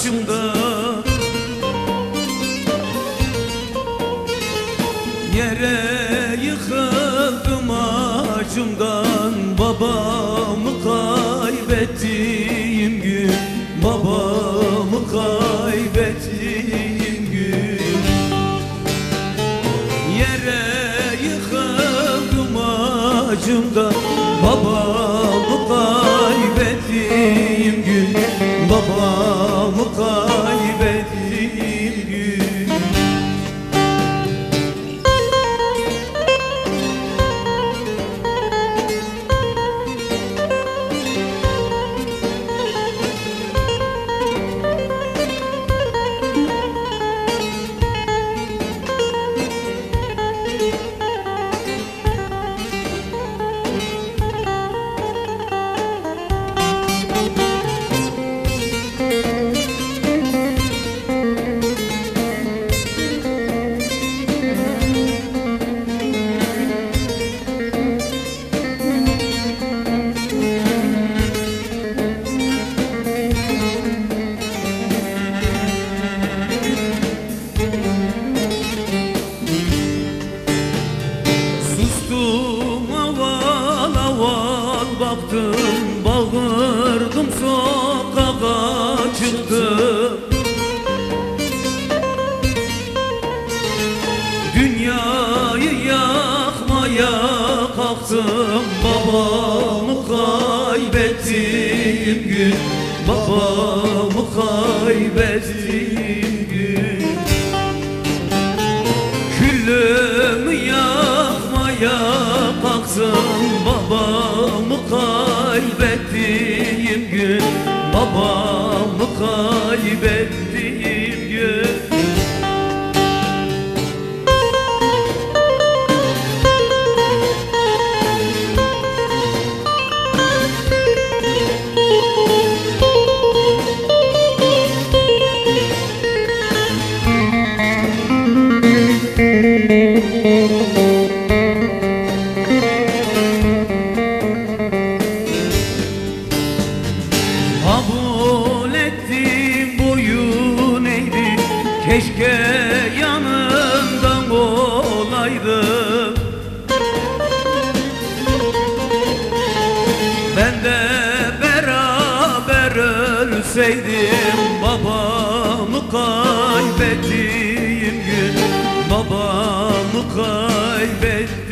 başımda. Yere yıkıldım acımdan, babamı kaybettiğim gün, babamı kaybettiğim gün. Yere yıkıldım acımdan, babamı kaybettiğim gün, babamı kaybettiğim gün. Baktım, bağırdım, sokağa çıktım. Dünyayı yakmaya kalktım, babamı kaybettiğim gün, babamı kaybettiğim gün. Küllümü yakmaya kalktım, babamı kaybettiğim gün, babamı kaybettiğim gün. Kabul ettim, boyun eğdim, keşke yanından olaydım. Ben de beraber ölseydim, babamı kaybettiğim gün, babamı kaybettiğim